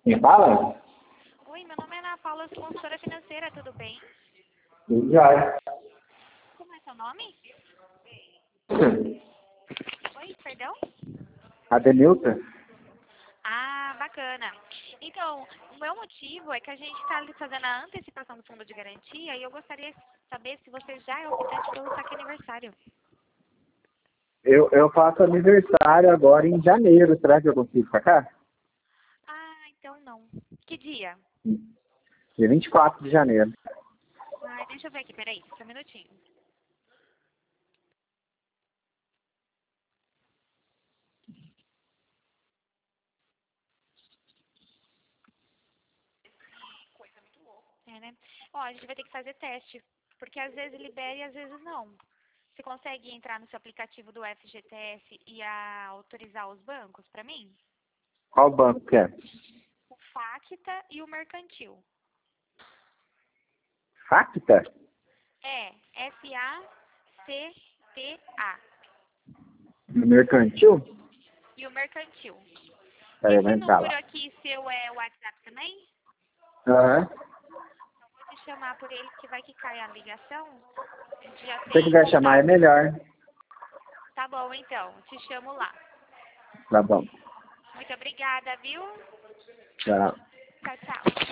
Quem fala? Oi, meu nome é Ana Paula, sou consultora financeira, tudo bem? Já. Como é seu nome? Oi, perdão? Adenilton? Ah, bacana. Então, o meu motivo é que a gente está ali fazendo a antecipação do fundo de garantia e eu gostaria de saber se você já é optante pelo saque aniversário. Eu faço aniversário agora em janeiro. Será que eu consigo sacar? Ah, então não. Que dia? Dia 24 de janeiro. Ai, deixa eu ver aqui, peraí, só um minutinho. É, né? Ó, a gente vai ter que fazer teste, porque às vezes libera e às vezes não. Você consegue entrar no seu aplicativo do FGTS e autorizar os bancos para mim? Qual banco que é? O Facta e o Mercantil. Facta? É, FACTA. No mercantil? E o Mercantil. Peraí, eu vou Esse entrar número lá. aqui seu é o WhatsApp também? Aham. Vou te chamar por ele que vai que cai a ligação. A gente já Se você tem quiser chamar é contato. melhor. Tá bom, então. Te chamo lá. Tá bom. Muito obrigada, viu? Tchau. Tchau, tchau.